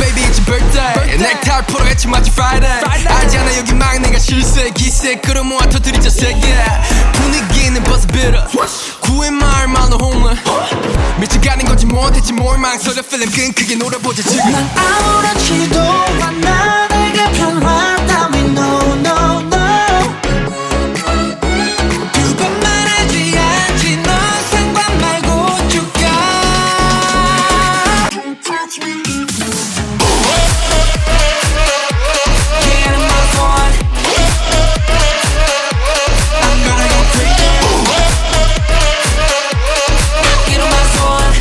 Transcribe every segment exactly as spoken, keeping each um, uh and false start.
baby it's your birthday, birthday. 넥타이 포로 같이 마치 Friday, Friday. 알잖아 여기 막내가 실세 기세 끌어모아 터뜨리자 세게 분위기는 벌써 비tter 구의 마을 말로 홈런 미쳐가는 건지 못했지 뭘 망설여 필름 끈크게 놀아보자 지금 난 아무렇지도 않아 내게 변화다며 no no no 두 번 말하지 않지 너 상관 말고 죽여 Don't touch me Get in my phone I'm gonna go crazy Get in my phone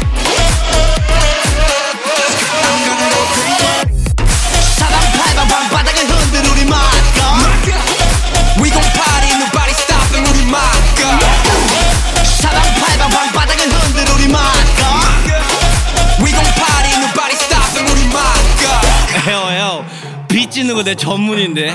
I'm gonna go crazy 사방팔방 방바닥을 흔들 우리 막가 We gon' party nobody stopping 우리 막가 사방팔방 방바닥을 흔들 우리 막가 We gon' party nobody stopping 우리 막가 형, 형, 빗 찢는 거 내 전문인데.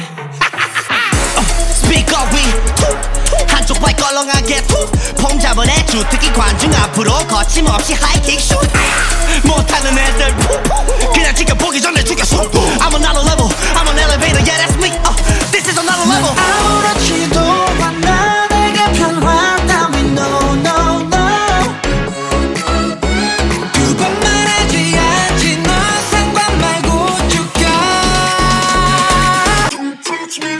스피커 위 한쪽 발 껄렁하게 폼 잡아내 주특기 관중 앞으로 거침없이 하이킥 슛 못하는 애들 그냥 지켜보기 전에 죽였어 I'm on another level I'm on elevator yeah that's me uh, This is another level 아무렇지도 않아 내게 변화다며 no no no 두 번 말하지 않지 너 상관 말고 죽여 Don't touch me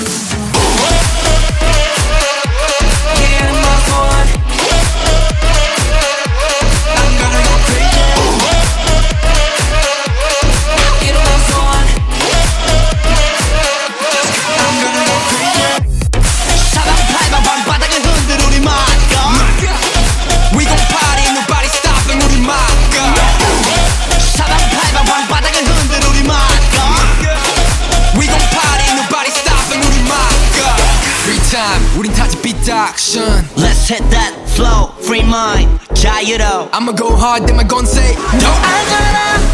Get in my phone I'm gonna go crazy Get in my phone I'm gonna go crazy 사방팔방 방바닥을 흔들 우리 막가 We gon' party nobody stopping 우리 막가 사방팔방 방바닥을 흔들 우리 막가 We gon' party nobody stopping 우리 막가 Free time 우린 타지 삐딱션 Let's hit that flow, free mind, 자유로 I'ma go hard then my gon' say no 알잖아